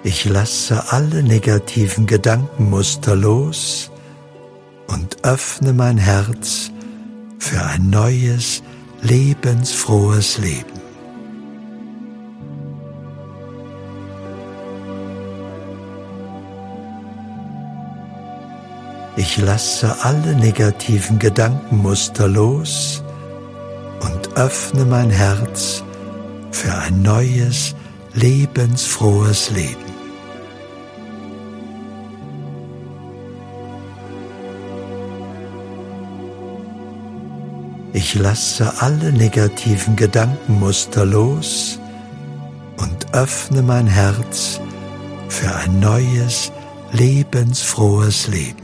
Ich lasse alle negativen Gedankenmuster los und öffne mein Herz für ein neues, lebensfrohes Leben. Ich lasse alle negativen Gedankenmuster los und öffne mein Herz für ein neues, lebensfrohes Leben. Ich lasse alle negativen Gedankenmuster los und öffne mein Herz für ein neues, lebensfrohes Leben.